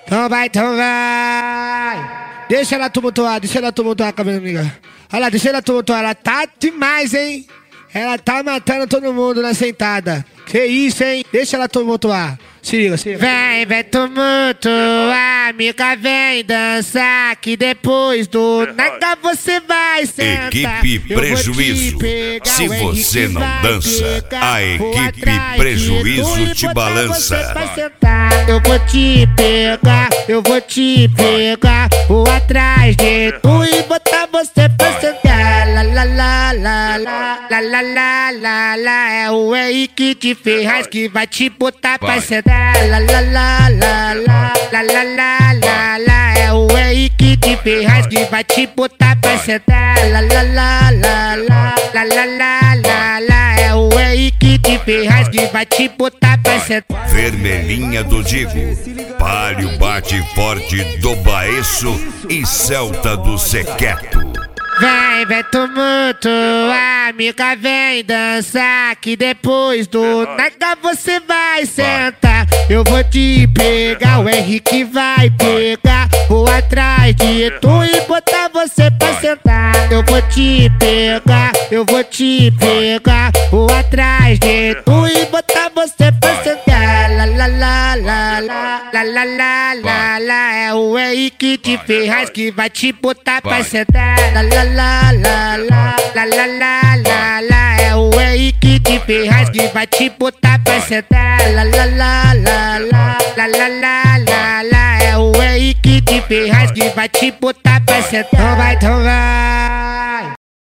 Então vai. Deixa ela tumultuar com a minha amiga. Olha lá, deixa ela tumultuar, ela tá demais, hein? Ela tá matando todo mundo na sentada. Que isso, hein? Deixa ela tumultuar. Se liga. Vem tumultuar, amiga, vem dançar, que depois do nada você vai sentar. Equipe Prejuízo. Se você não dança, a equipe Prejuízo te balança. Eu vou te pegar, vou atrás de tu e botar você pra sentar. La, é o Henrique de Ferraz que vai te botar pra sentar. É o Henrique de Ferraz que vai te botar pra sentar. É o Henrique de Ferraz que vai te botar pra sentar. Vermelhinha do Digo, Palio bate forte do Baeço e Celta do Sequeto. Vem tumultuar, amiga, vem dançar, que depois do nada você vai sentar. Eu vou te pegar, o Henrique vai pegar, vou atrás de tu e botar você pra sentar. Eu vou te pegar, vou atrás de tu e botar você pra sentar. É o Henrique de Ferraz que vai te botar pra sentar. É o Henrique de Ferraz que vai te botar pra sentar. É o Henrique de Ferraz que vai te botar pra sentar. Então vai.